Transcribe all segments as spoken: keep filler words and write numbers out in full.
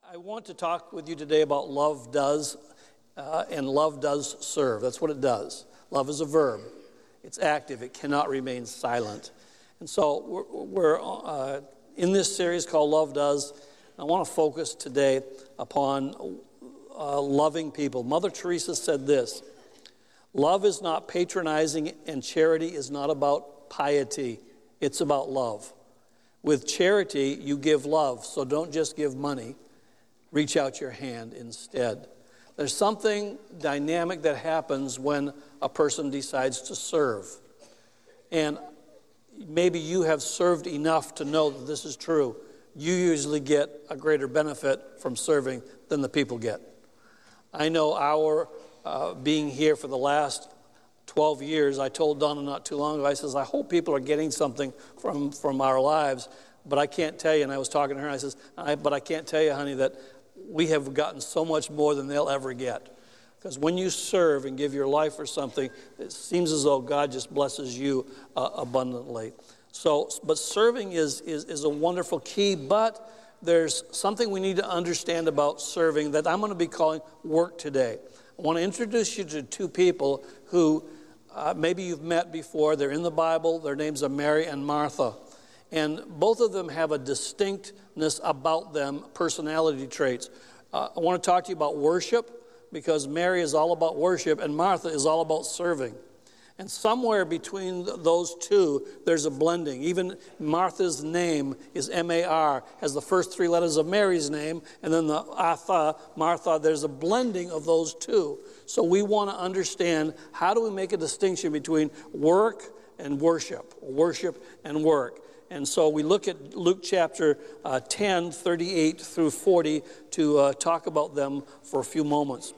I want to talk with you today about love does, uh, and love does serve. That's what it does. Love is a verb. It's active. It cannot remain silent. And so we're, we're uh, in this series called Love Does. I want to focus today upon uh, loving people. Mother Teresa said this: love is not patronizing, and charity is not about piety. It's about love. With charity, you give love, so don't just give money. Reach out your hand instead. There's something dynamic that happens when a person decides to serve. And maybe you have served enough to know that this is true. You usually get a greater benefit from serving than the people get. I know our uh, being here for the last twelve years, I told Donna not too long ago, I says, I hope people are getting something from, from our lives, but I can't tell you. And I was talking to her, and I says, I, but I can't tell you, honey, that we have gotten so much more than they'll ever get. Because when you serve and give your life for something, it seems as though God just blesses you uh, abundantly. So, but serving is, is, is a wonderful key, but there's something we need to understand about serving that I'm going to be calling work today. I want to introduce you to two people who uh, maybe you've met before. They're in the Bible. Their names are Mary and Martha. And both of them have a distinctness about them, personality traits. Uh, I want to talk to you about worship, because Mary is all about worship and Martha is all about serving. And somewhere between those two, there's a blending. Even Martha's name is M A R, has the first three letters of Mary's name, and then the Artha, Martha, there's a blending of those two. So we want to understand, how do we make a distinction between work and worship, worship and work? And so we look at Luke chapter uh, ten, thirty-eight through forty to uh, talk about them for a few moments.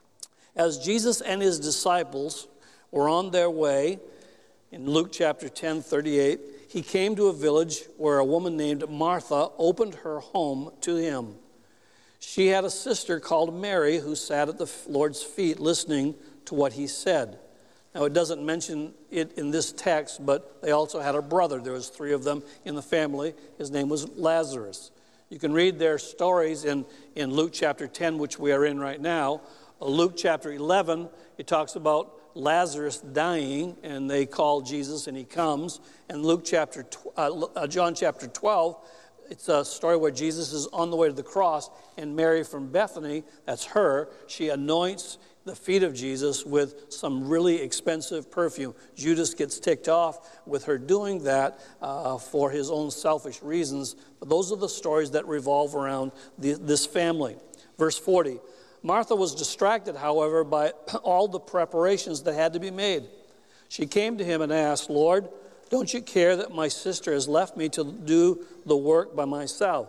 As Jesus and his disciples were on their way, in Luke chapter ten, thirty-eight, he came to a village where a woman named Martha opened her home to him. She had a sister called Mary who sat at the Lord's feet listening to what he said. Now, it doesn't mention it in this text, but they also had a brother. There was three of them in the family. His name was Lazarus. You can read their stories in, in Luke chapter ten, which we are in right now. Luke chapter eleven, it talks about Lazarus dying, and they call Jesus, and he comes. And Luke chapter, uh, John chapter twelve, it's a story where Jesus is on the way to the cross, and Mary from Bethany, that's her, she anoints the feet of Jesus with some really expensive perfume. Judas gets ticked off with her doing that uh, for his own selfish reasons. But those are the stories that revolve around the, this family. Verse forty, Martha was distracted, however, by all the preparations that had to be made. She came to him and asked, Lord, don't you care that my sister has left me to do the work by myself?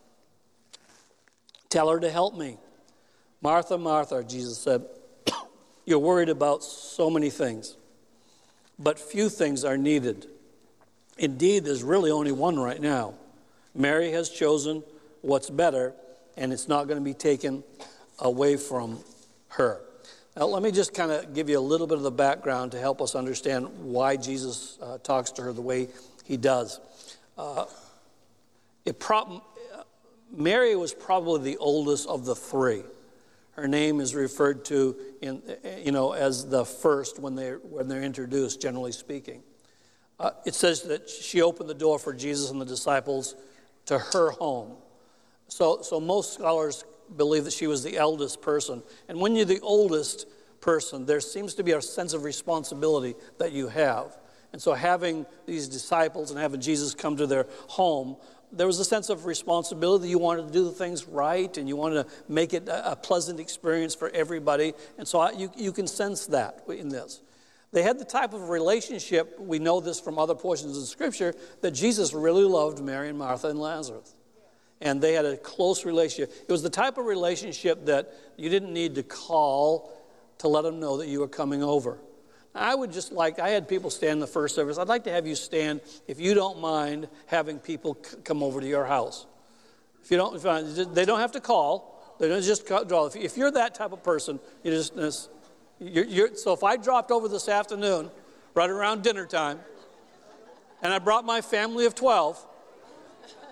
Tell her to help me. Martha, Martha, Jesus said, you're worried about so many things, but few things are needed. Indeed, there's really only one right now. Mary has chosen what's better, and it's not going to be taken away from her. Now, let me just kind of give you a little bit of the background to help us understand why Jesus uh, talks to her the way he does. Uh, it prob- Mary was probably the oldest of the three. Her name is referred to, in, you know, as the first when they're, when they're introduced, generally speaking. Uh, it says that she opened the door for Jesus and the disciples to her home. So, so most scholars believe that she was the eldest person. And when you're the oldest person, there seems to be a sense of responsibility that you have. And so having these disciples and having Jesus come to their home, there was a sense of responsibility. You wanted to do things right, and you wanted to make it a pleasant experience for everybody. And so you, you can sense that in this. They had the type of relationship, we know this from other portions of Scripture, that Jesus really loved Mary and Martha and Lazarus. And they had a close relationship. It was the type of relationship that you didn't need to call to let them know that you were coming over. I would just like, I had people stand in the first service. I'd like to have you stand, if you don't mind, having people c- come over to your house. If you don't, if they don't have to call. They don't just draw. If you're that type of person, you just, you're, you're, so if I dropped over this afternoon, right around dinner time, and I brought my family of twelve,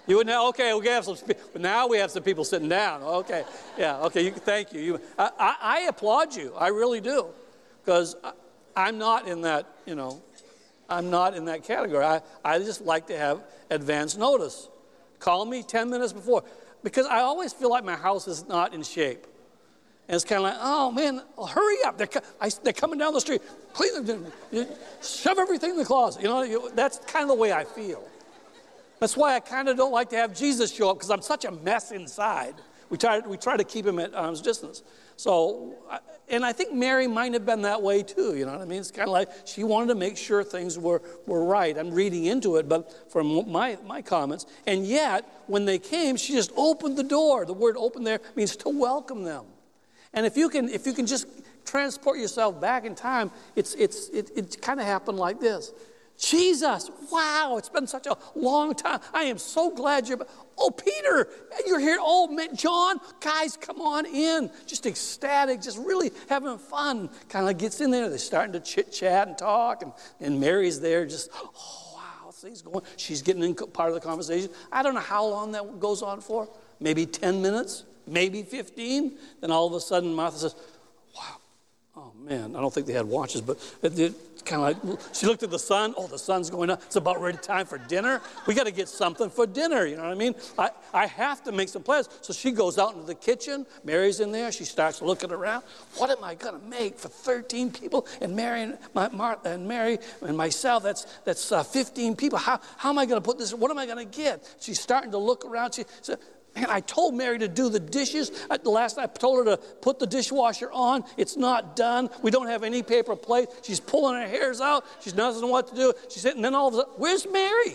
You wouldn't have, okay, we have some, but now we have some people sitting down. Okay, yeah, okay, you, thank you. you I, I, I applaud you, I really do, because I'm not in that, you know, I'm not in that category. I, I just like to have advance notice. Call me ten minutes before, because I always feel like my house is not in shape. And it's kind of like, oh, man, well, hurry up. They're, I, they're coming down the street. Please, shove everything in the closet. You know, you, that's kind of the way I feel. That's why I kind of don't like to have Jesus show up, because I'm such a mess inside. We try, we try to keep him at arm's distance. So, and I think Mary might have been that way too, you know what I mean? It's kind of like she wanted to make sure things were, were right. I'm reading into it, but from my, my comments. And yet, when they came, she just opened the door. The word open there means to welcome them. And if you can, if you can just transport yourself back in time, it's, it's, it, it kind of happened like this. Jesus, wow, it's been such a long time. I am so glad you're back. Oh, Peter, you're here. Oh, man, John, guys, come on in. Just ecstatic, just really having fun. Kind of gets in there. They're starting to chit-chat and talk, and, and Mary's there just, oh, wow, things going. She's getting in part of the conversation. I don't know how long that goes on for. Maybe ten minutes, maybe fifteen. Then all of a sudden, Martha says, wow. Oh, man, I don't think they had watches, but it, it kind of like, she looked at the sun. Oh, the sun's going up. It's about ready time for dinner. We got to get something for dinner, you know what I mean? I, I have to make some plans. So she goes out into the kitchen. Mary's in there. She starts looking around. What am I going to make for thirteen people? And Mary and, my, Martha and Mary and myself, that's that's uh, fifteen people. How, how am I going to put this? What am I going to get? She's starting to look around. She said, man, I told Mary to do the dishes. The last I told her to put the dishwasher on. It's not done. We don't have any paper plates. She's pulling her hairs out. She's not knowing what to do. She's sitting, and then all of a sudden, where's Mary?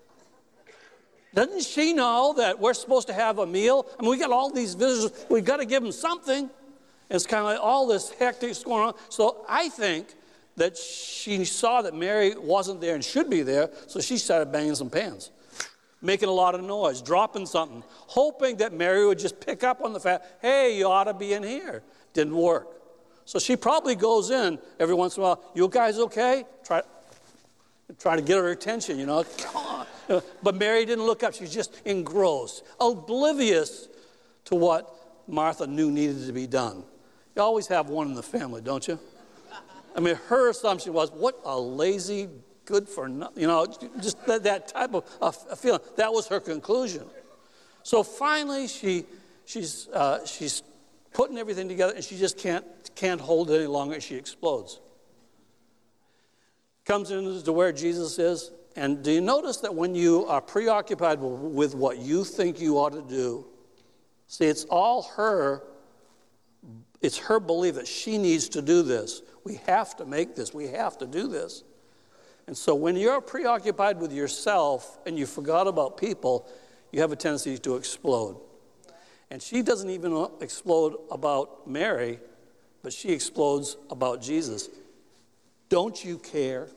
Doesn't she know that we're supposed to have a meal? I mean, we got all these visitors. We've got to give them something. And it's kind of like all this hectic is going on. So I think that she saw that Mary wasn't there and should be there, so she started banging some pans, making a lot of noise, dropping something, hoping that Mary would just pick up on the fact, hey, you ought to be in here. Didn't work. So she probably goes in every once in a while, you guys okay? Try, try to get her attention, you know. Come on. But Mary didn't look up. She was just engrossed, oblivious to what Martha knew needed to be done. You always have one in the family, don't you? I mean, her assumption was, what a lazy good for nothing, you know, just that, that type of uh, feeling. That was her conclusion. So finally, she she's uh, she's putting everything together, and she just can't can't hold it any longer, and she explodes. Comes into where Jesus is, and do you notice that when you are preoccupied with what you think you ought to do, see, it's all her. It's her belief that she needs to do this. We have to make this. We have to do this. And so when you're preoccupied with yourself and you forgot about people, you have a tendency to explode. And she doesn't even explode about Mary, but she explodes about Jesus. Don't you care?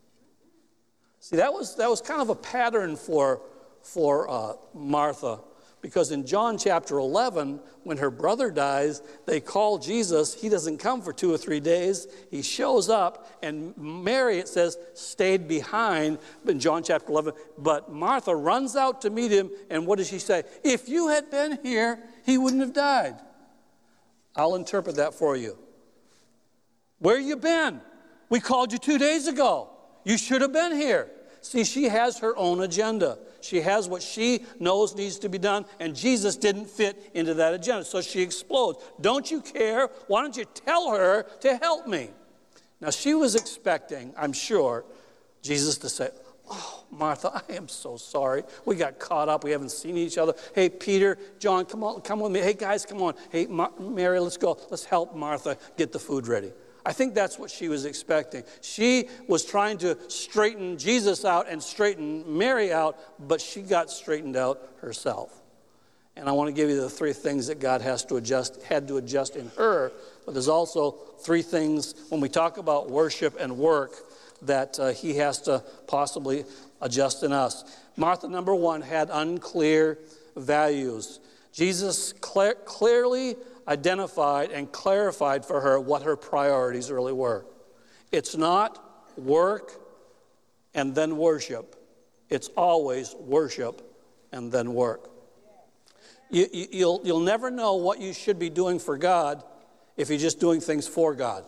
See, that was that was kind of a pattern for, for uh, Martha. Because in John chapter eleven, when her brother dies, they call Jesus. He doesn't come for two or three days. He shows up, and Mary, it says, stayed behind in John chapter eleven. But Martha runs out to meet him, and what does she say? If you had been here, he wouldn't have died. I'll interpret that for you. Where you been? We called you two days ago. You should have been here. See, she has her own agenda. She has what she knows needs to be done, and Jesus didn't fit into that agenda, so she explodes. Don't you care? Why don't you tell her to help me? Now, she was expecting, I'm sure, Jesus to say, oh, Martha, I am so sorry. We got caught up. We haven't seen each other. Hey, Peter, John, come on, come with me. Hey, guys, come on. Hey, Ma- Mary, let's go. Let's help Martha get the food ready. I think that's what she was expecting. She was trying to straighten Jesus out and straighten Mary out, but she got straightened out herself. And I want to give you the three things that God has to adjust, had to adjust in her, but there's also three things when we talk about worship and work that uh, he has to possibly adjust in us. Martha, number one, had unclear values. Jesus clear, clearly identified and clarified for her what her priorities really were. It's not work and then worship. It's always worship and then work. You, you, you'll, you'll never know what you should be doing for God if you're just doing things for God.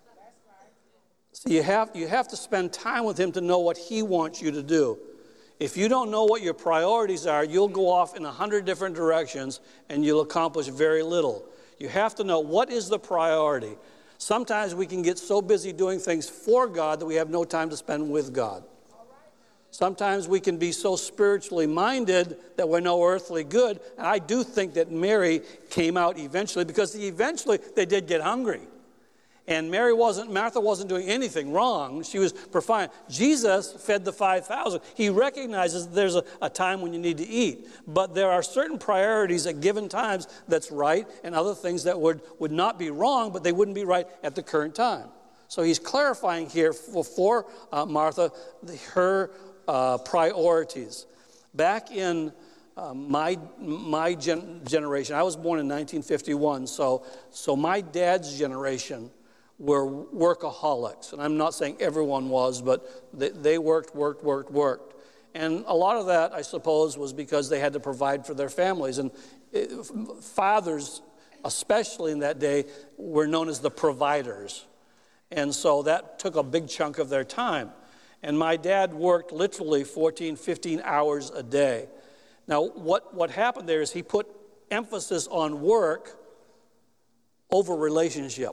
So you have, you have to spend time with him to know what he wants you to do. If you don't know what your priorities are, you'll go off in a hundred different directions and you'll accomplish very little. You have to know what is the priority. Sometimes we can get so busy doing things for God that we have no time to spend with God. Sometimes we can be so spiritually minded that we're no earthly good. And I do think that Mary came out eventually, because eventually they did get hungry. And Mary wasn't, Martha wasn't doing anything wrong. She was providing. Jesus fed the five thousand. He recognizes there's a, a time when you need to eat. But there are certain priorities at given times that's right, and other things that would, would not be wrong, but they wouldn't be right at the current time. So he's clarifying here for, for uh, Martha the, her uh, priorities. Back in uh, my my gen- generation, I was born in nineteen fifty-one, so so my dad's generation were workaholics. And I'm not saying everyone was, but they, they worked, worked, worked, worked. And a lot of that, I suppose, was because they had to provide for their families. And it, fathers, especially in that day, were known as the providers. And so that took a big chunk of their time. And my dad worked literally fourteen, fifteen hours a day. Now, what, what happened there is he put emphasis on work over relationship.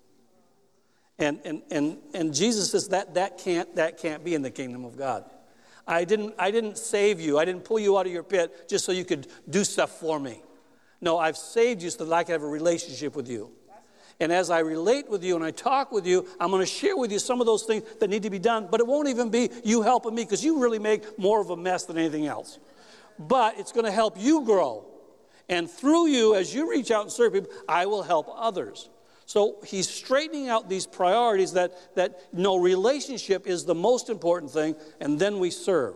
And, and, and, and Jesus says that, that, can't, that can't be in the kingdom of God. I didn't, I didn't save you. I didn't pull you out of your pit just so you could do stuff for me. No, I've saved you so that I can have a relationship with you. And as I relate with you and I talk with you, I'm going to share with you some of those things that need to be done. But it won't even be you helping me, because you really make more of a mess than anything else. But it's going to help you grow. And through you, as you reach out and serve people, I will help others. So he's straightening out these priorities that, that no, relationship is the most important thing, and then we serve.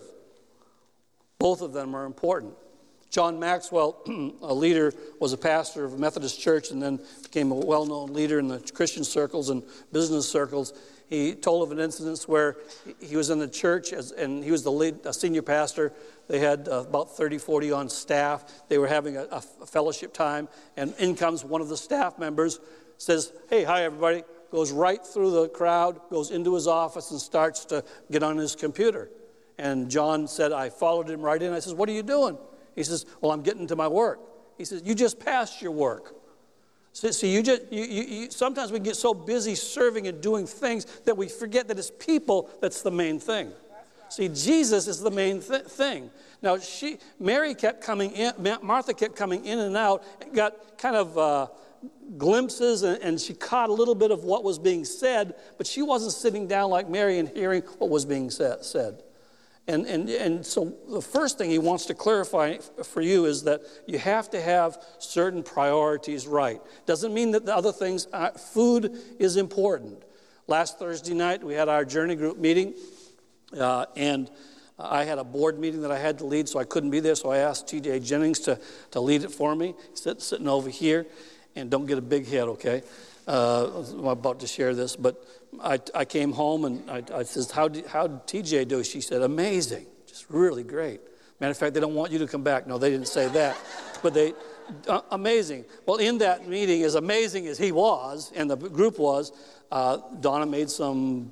Both of them are important. John Maxwell, a leader, was a pastor of a Methodist church and then became a well-known leader in the Christian circles and business circles. He told of an incident where he was in the church, as, and he was the lead, a senior pastor. They had uh, about thirty, forty on staff. They were having a, a fellowship time, and in comes one of the staff members, says, "Hey, hi, everybody," goes right through the crowd, goes into his office and starts to get on his computer. And John said, I followed him right in. I says, "What are you doing?" He says, "Well, I'm getting to my work." He says, "You just passed your work." See, so you just you, you, you, sometimes we get so busy serving and doing things that we forget that it's people that's the main thing. See, Jesus is the main th- thing. Now, she, Mary kept coming in, Martha kept coming in and out, and got kind of uh, glimpses, and, and she caught a little bit of what was being said, but she wasn't sitting down like Mary and hearing what was being said. said. And, and, and so the first thing he wants to clarify for you is that you have to have certain priorities right. Doesn't mean that the other things, uh, food is important. Last Thursday night, we had our journey group meeting, uh, and I had a board meeting that I had to lead, so I couldn't be there, so I asked T J Jennings to, to lead it for me. He's sitting over here, and don't get a big head, okay? Uh, I'm about to share this, but I, I came home and I, I said, how did, how did T J do? She said, amazing, just really great. Matter of fact, they don't want you to come back. No, they didn't say that, but they, uh, amazing. Well, in that meeting, as amazing as he was, and the group was, uh, Donna made some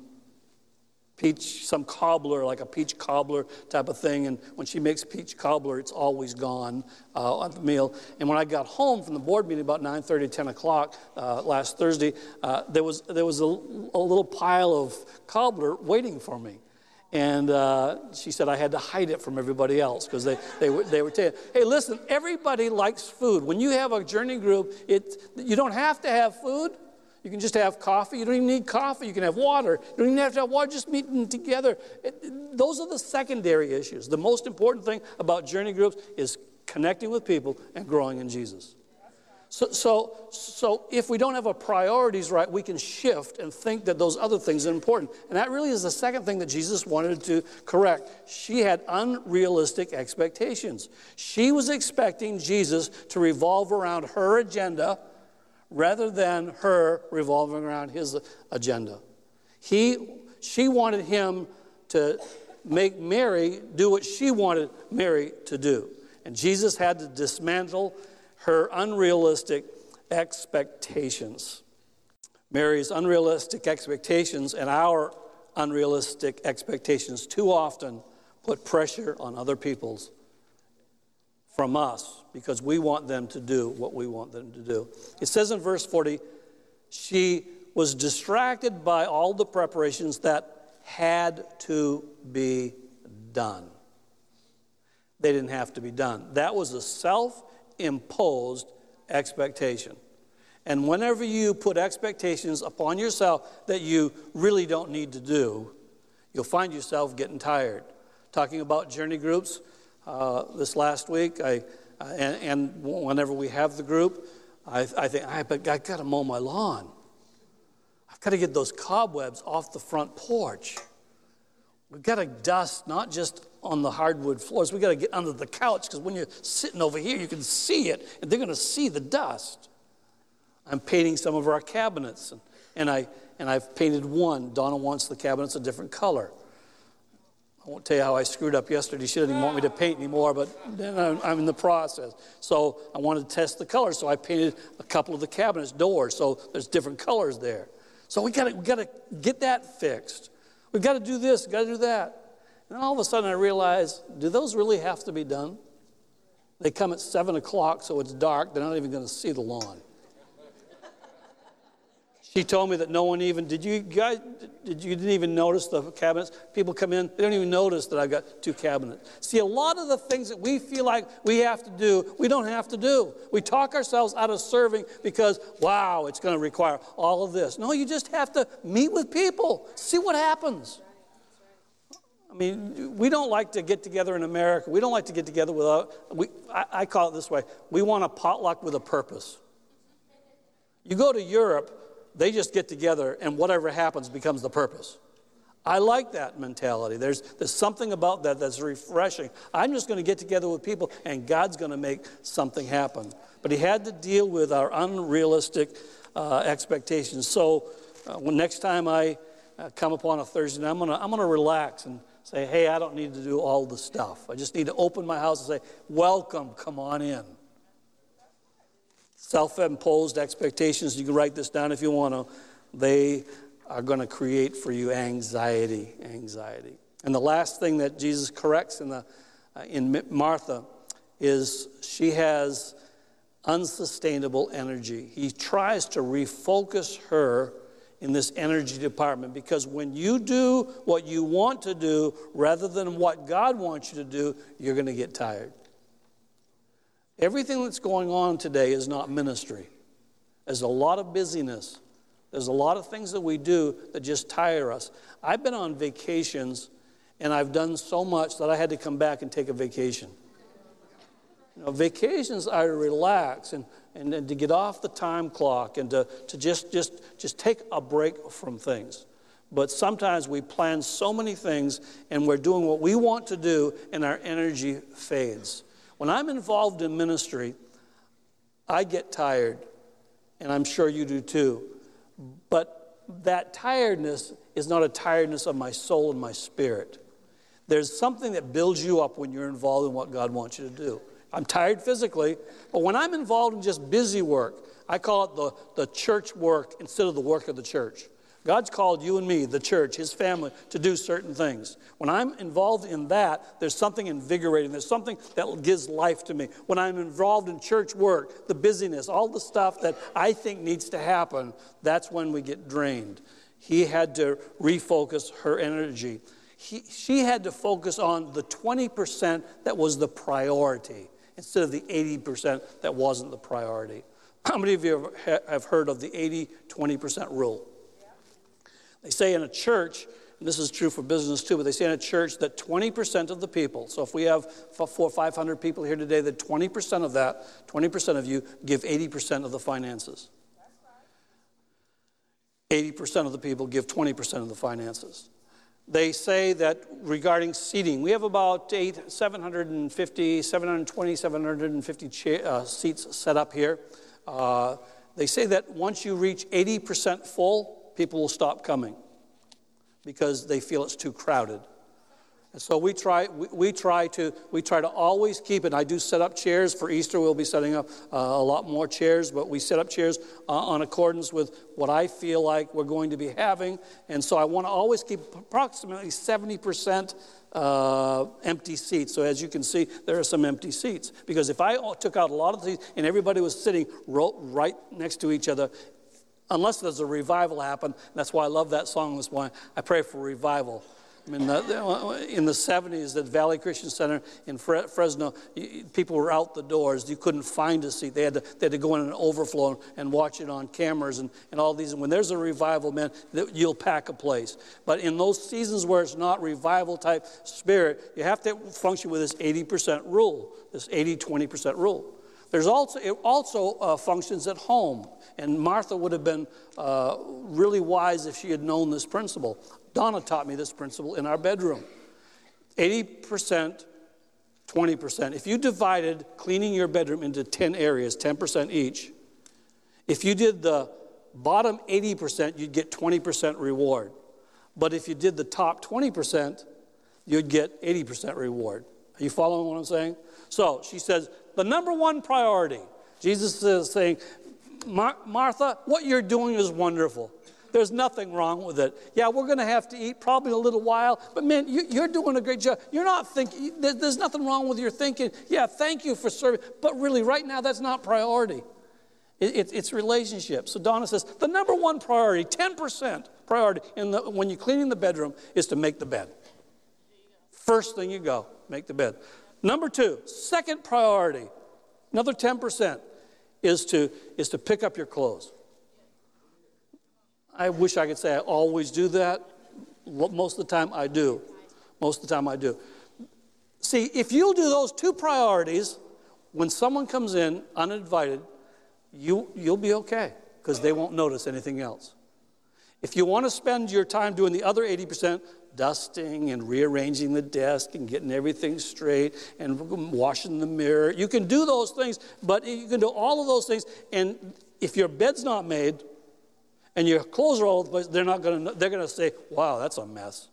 peach, some cobbler, like a peach cobbler type of thing. And when she makes peach cobbler, it's always gone uh, at the meal. And when I got home from the board meeting about nine thirty, ten o'clock uh, last Thursday, uh, there was there was a, a little pile of cobbler waiting for me. And uh, she said I had to hide it from everybody else because they, they were they were saying, hey, listen, everybody likes food. When you have a journey group, it you don't have to have food. You can just have coffee. You don't even need coffee. You can have water. You don't even have to have water. Just meeting together. It, those are the secondary issues. The most important thing about journey groups is connecting with people and growing in Jesus. So, so, so if we don't have our priorities right, we can shift and think that those other things are important. And that really is the second thing that Jesus wanted to correct. She had unrealistic expectations. She was expecting Jesus to revolve around her agenda rather than her revolving around his agenda. He, she wanted him to make Mary do what she wanted Mary to do. And Jesus had to dismantle her unrealistic expectations. Mary's unrealistic expectations and our unrealistic expectations too often put pressure on other people's from us because we want them to do what we want them to do. It says in verse forty, she was distracted by all the preparations that had to be done. They didn't have to be done. That was a self-imposed expectation. And whenever you put expectations upon yourself that you really don't need to do, you'll find yourself getting tired. Talking about journey groups uh, this last week, I uh, and, and whenever we have the group, I, I think, I, but I got to mow my lawn. I've got to get those cobwebs off the front porch. We've got to dust not just on the hardwood floors. We've got to get under the couch because when you're sitting over here, you can see it, and they're going to see the dust. I'm painting some of our cabinets, and, and, I, and I've painted one. Donna wants the cabinets a different color. I won't tell you how I screwed up yesterday. She didn't even want me to paint anymore, but then I'm, I'm in the process. So I wanted to test the colors, so I painted a couple of the cabinets doors, so there's different colors there. So we got we got to get that fixed. We've got to do this, we've got to do that. And all of a sudden I realized, do those really have to be done? They come at seven o'clock, so it's dark. They're not even going to see the lawn. She told me that no one even, did you guys, did you didn't even notice the cabinets? People come in, they don't even notice that I've got two cabinets. See, a lot of the things that we feel like we have to do, we don't have to do. We talk ourselves out of serving because, wow, it's going to require all of this. No, you just have to meet with people, see what happens. I mean, we don't like to get together in America. We don't like to get together without, we, I, I call it this way, we want a potluck with a purpose. You go to Europe, they just get together and whatever happens becomes the purpose. I like that mentality. There's, there's something about that that's refreshing. I'm just going to get together with people and God's going to make something happen. But he had to deal with our unrealistic uh, expectations. So uh, when next time I uh, come upon a Thursday night, I'm going to I'm going to relax and say, hey, I don't need to do all the stuff. I just need to open my house and say, welcome, come on in. Self-imposed expectations, you can write this down if you want to, they are going to create for you anxiety, anxiety. And the last thing that Jesus corrects in, the, uh, in Martha is she has unsustainable energy. He tries to refocus her in this energy department because when you do what you want to do rather than what God wants you to do, you're going to get tired. Everything that's going on today is not ministry. There's a lot of busyness. There's a lot of things that we do that just tire us. I've been on vacations, and I've done so much that I had to come back and take a vacation. You know, vacations are to relax and, and, and to get off the time clock and to, to just, just, just take a break from things. But sometimes we plan so many things, and we're doing what we want to do, and our energy fades. When I'm involved in ministry, I get tired, and I'm sure you do too. But that tiredness is not a tiredness of my soul and my spirit. There's something that builds you up when you're involved in what God wants you to do. I'm tired physically, but when I'm involved in just busy work, I call it the, the church work instead of the work of the church. God's called you and me, the church, his family, to do certain things. When I'm involved in that, there's something invigorating. There's something that gives life to me. When I'm involved in church work, the busyness, all the stuff that I think needs to happen, that's when we get drained. He had to refocus her energy. He, she had to focus on the twenty percent that was the priority instead of the eighty percent that wasn't the priority. How many of you have heard of the eighty twenty percent rule? They say in a church, and this is true for business too, but they say in a church that twenty percent of the people, so if we have four or five hundred people here today, that twenty percent of that, twenty percent of you give eighty percent of the finances. eighty percent of the people give twenty percent of the finances. They say that regarding seating, we have about eight, seven hundred fifty, seven hundred twenty, seven hundred fifty cha- uh, seats set up here. Uh, they say that once you reach eighty percent full, people will stop coming because they feel it's too crowded. And so we try, we, we try to, we try to always keep it. I do set up chairs for Easter. We'll be setting up uh, a lot more chairs, but we set up chairs uh, on accordance with what I feel like we're going to be having. And so I want to always keep approximately seventy percent uh, empty seats. So as you can see, there are some empty seats. Because if I took out a lot of these and everybody was sitting ro- right next to each other, unless there's a revival happen, that's why I love that song this morning. I pray for revival. I mean, the, in the seventies at Valley Christian Center in Fresno, people were out the doors. You couldn't find a seat. They had to, they had to go in an overflow and watch it on cameras and, and all these. And when there's a revival, man, you'll pack a place. But in those seasons where it's not revival-type spirit, you have to function with this eighty percent rule, this eighty twenty percent rule. There's also, it also uh, functions at home. And Martha would have been uh, really wise if she had known this principle. Donna taught me this principle in our bedroom. eighty percent, twenty percent. If you divided cleaning your bedroom into ten areas, ten percent each, if you did the bottom eighty percent, you'd get twenty percent reward. But if you did the top twenty percent, you'd get eighty percent reward. Are you following what I'm saying? So she says, the number one priority, Jesus is saying, Mar- Martha, what you're doing is wonderful. There's nothing wrong with it. Yeah, we're going to have to eat probably in a little while, but man, you, you're doing a great job. You're not thinking, there, there's nothing wrong with your thinking. Yeah, thank you for serving, but really right now that's not priority. It, it, it's relationship. So Donna says, the number one priority, ten percent priority in the, when you're cleaning the bedroom is to make the bed. First thing you go, make the bed. Number two, second priority, another ten percent is to, is to pick up your clothes. I wish I could say I always do that. Most of the time I do. Most of the time I do. See, if you'll do those two priorities, when someone comes in uninvited, you, you'll be okay because they won't notice anything else. If you want to spend your time doing the other eighty percent, dusting and rearranging the desk and getting everything straight and washing the mirror, you can do those things, but you can do all of those things, and if your bed's not made, and your clothes are all over the place, they're not going to, they're going to say, wow, that's a mess.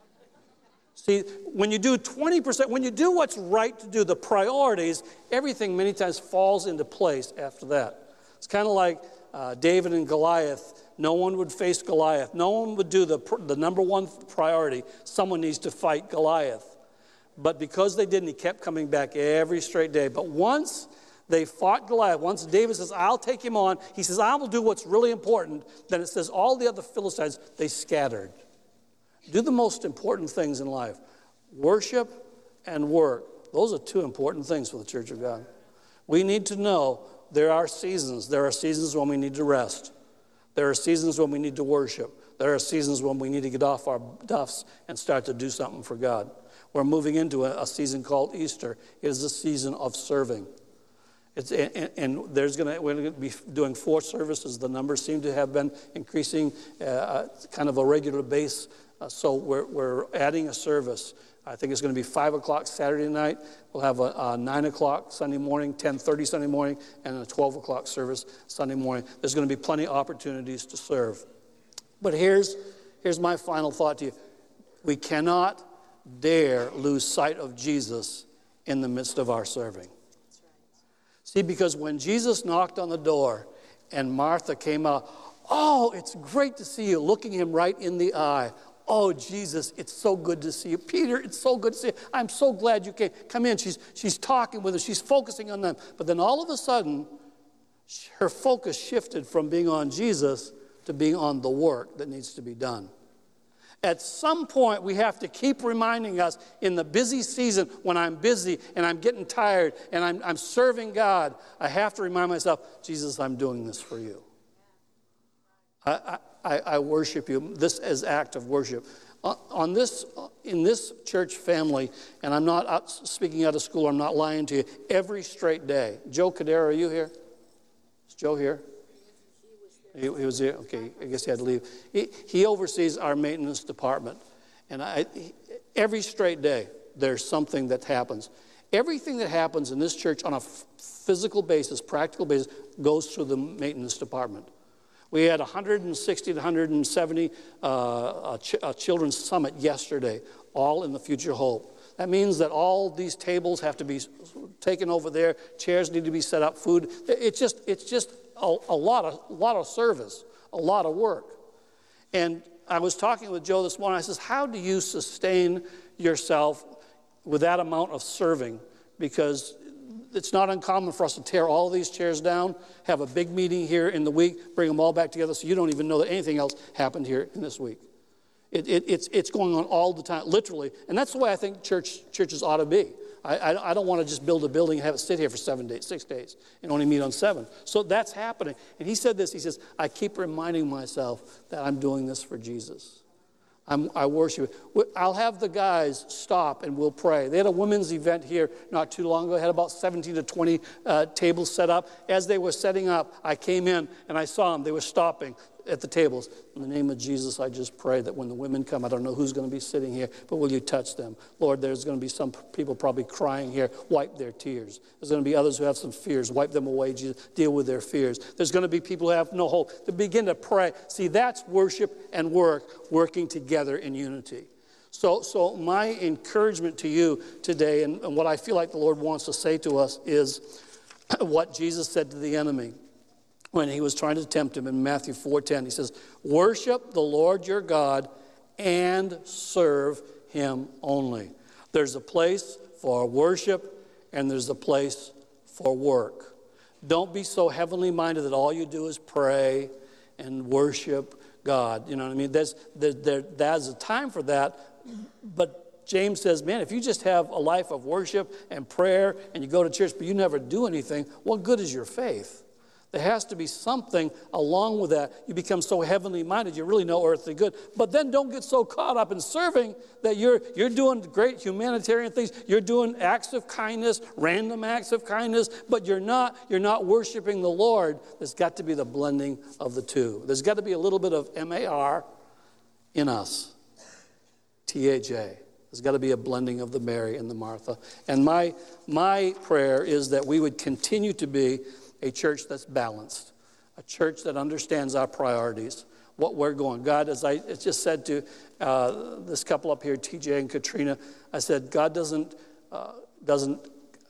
See, when you do twenty percent, when you do what's right to do, the priorities, everything many times falls into place after that. It's kind of like uh, David and Goliath. No one would face Goliath. No one would do the, the number one priority. Someone needs to fight Goliath. But because they didn't, he kept coming back every straight day. But once they fought Goliath. Once David says, I'll take him on, he says, I will do what's really important. Then it says all the other Philistines, they scattered. Do the most important things in life. Worship and work. Those are two important things for the Church of God. We need to know there are seasons. There are seasons when we need to rest. There are seasons when we need to worship. There are seasons when we need to get off our duffs and start to do something for God. We're moving into a, a season called Easter. It is a season of serving. It's, and, and there's going to we're going to be doing four services. The numbers seem to have been increasing, uh, kind of a regular base. Uh, so we're we're adding a service. I think it's going to be five o'clock Saturday night. We'll have a, a nine o'clock Sunday morning, ten thirty Sunday morning, and a twelve o'clock service Sunday morning. There's going to be plenty of opportunities to serve. But here's here's my final thought to you: we cannot dare lose sight of Jesus in the midst of our serving. See, because when Jesus knocked on the door and Martha came out, oh, it's great to see you, looking him right in the eye. Oh, Jesus, it's so good to see you. Peter, it's so good to see you. I'm so glad you came. Come in. She's, she's talking with us. She's focusing on them. But then all of a sudden, her focus shifted from being on Jesus to being on the work that needs to be done. At some point, we have to keep reminding us in the busy season when I'm busy and I'm getting tired and I'm, I'm serving God, I have to remind myself, Jesus, I'm doing this for you. I, I, I worship you. This is act of worship. On this, in this church family, and I'm not out speaking out of school, I'm not lying to you, every straight day. Joe Cadera, are you here? Is Joe here? He, he was here. Okay, I guess he had to leave. He, he oversees our maintenance department. And I, every straight day, there's something that happens. Everything that happens in this church on a f- physical basis, practical basis, goes through the maintenance department. We had one hundred sixty to one hundred seventy uh, a ch- a children's summit yesterday, all in the Future Hope. That means that all these tables have to be taken over there, chairs need to be set up, food. It's just, it's just a, a lot of, a lot of service, a lot of work. And I was talking with Joe this morning. I says, how do you sustain yourself with that amount of serving? Because it's not uncommon for us to tear all these chairs down, have a big meeting here in the week, bring them all back together so you don't even know that anything else happened here in this week. It, it, it's, it's going on all the time, literally. And that's the way I think church churches ought to be. I, I, I don't want to just build a building and have it sit here for seven days, six days, and only meet on seven. So that's happening. And he said this, he says, I keep reminding myself that I'm doing this for Jesus. I'm, I worship. I'll have the guys stop and we'll pray. They had a women's event here not too long ago. They had about seventeen to twenty uh, tables set up. As they were setting up, I came in and I saw them. They were stopping at the tables. In the name of Jesus, I just pray that when the women come, I don't know who's going to be sitting here, but will you touch them? Lord, there's going to be some people probably crying here. Wipe their tears. There's going to be others who have some fears. Wipe them away, Jesus. Deal with their fears. There's going to be people who have no hope. To begin to pray. See, that's worship and work, working together in unity. So, so my encouragement to you today, and, and what I feel like the Lord wants to say to us, is what Jesus said to the enemy when he was trying to tempt him in Matthew four ten. He says, worship the Lord your God and serve him only. There's a place for worship and there's a place for work. Don't be so heavenly minded that all you do is pray and worship God. You know what I mean? There's, there, there, there's a time for that, but James says, man, if you just have a life of worship and prayer and you go to church but you never do anything, what good is your faith? There has to be something along with that. You become so heavenly minded, you really know earthly good. But then don't get so caught up in serving that you're, you're doing great humanitarian things. You're doing acts of kindness, random acts of kindness, but you're not, you're not worshiping the Lord. There's got to be the blending of the two. There's got to be a little bit of M A R in us, T H A. There's got to be a blending of the Mary and the Martha. And my, my prayer is that we would continue to be a church that's balanced, a church that understands our priorities, what we're going. God, as I just said to uh, this couple up here, T J and Katrina, I said, God doesn't, uh, doesn't,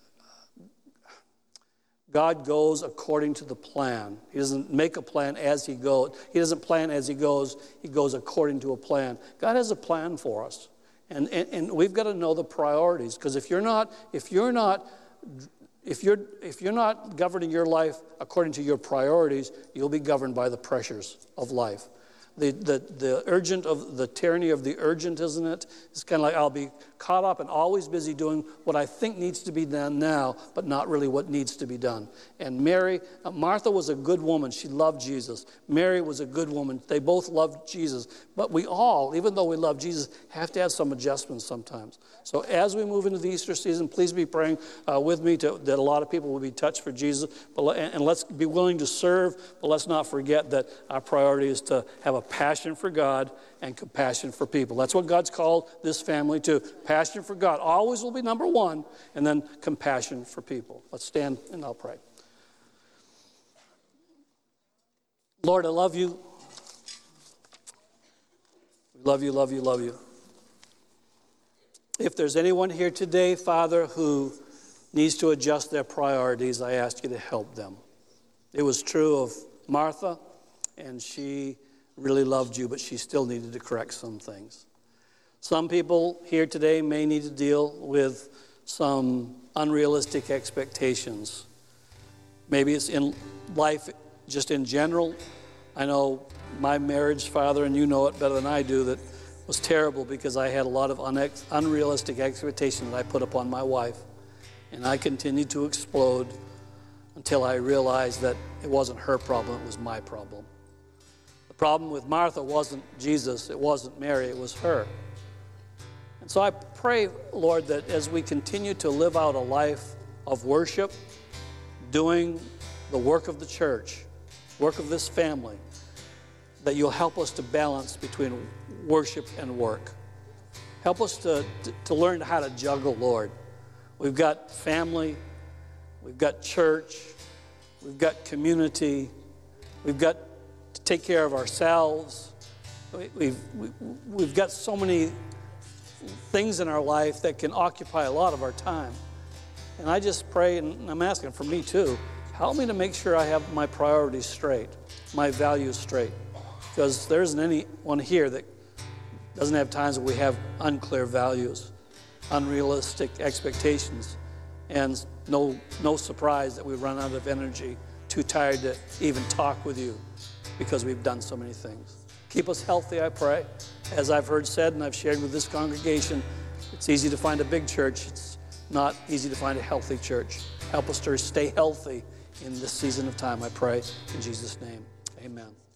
God goes according to the plan. He doesn't make a plan as he goes. He doesn't plan as he goes. He goes according to a plan. God has a plan for us. And, and, and we've got to know the priorities, because if you're not, if you're not, If you're, if you're not governing your life according to your priorities, you'll be governed by the pressures of life. The, the, the urgent of the tyranny of the urgent, isn't it? It's kind of like I'll be caught up and always busy doing what I think needs to be done now, but not really what needs to be done. And Mary, uh, Martha was a good woman. She loved Jesus. Mary was a good woman. They both loved Jesus. But we all, even though we love Jesus, have to have some adjustments sometimes. So as we move into the Easter season, please be praying uh, with me to, that a lot of people will be touched for Jesus. But, and, and let's be willing to serve, but let's not forget that our priority is to have a passion for God and compassion for people. That's what God's called this family to. Passion for God always will be number one, and then compassion for people. Let's stand and I'll pray. Lord, I love you. We love you, love you, love you. If there's anyone here today, Father, who needs to adjust their priorities, I ask you to help them. It was true of Martha, and she really loved you, but she still needed to correct some things. Some people here today may need to deal with some unrealistic expectations. Maybe it's in life just in general. I know my marriage, Father, and you know it better than I do, that was terrible because I had a lot of unex- unrealistic expectations that I put upon my wife. And I continued to explode until I realized that it wasn't her problem, it was my problem. The problem with Martha wasn't Jesus, it wasn't Mary, it was her. And so I pray, Lord, that as we continue to live out a life of worship, doing the work of the church, work of this family, that you'll help us to balance between worship and work. Help us to, to, to learn how to juggle, Lord. We've got family, we've got church, we've got community, we've got to take care of ourselves. We, we've, we, we've got so many things in our life that can occupy a lot of our time. And I just pray, and I'm asking for me too, help me to make sure I have my priorities straight, my values straight. Because there isn't anyone here that doesn't have times where we have unclear values, unrealistic expectations, and no, no surprise that we run out of energy, too tired to even talk with you because we've done so many things. Keep us healthy, I pray. As I've heard said and I've shared with this congregation, it's easy to find a big church. It's not easy to find a healthy church. Help us to stay healthy in this season of time, I pray. In Jesus' name, amen.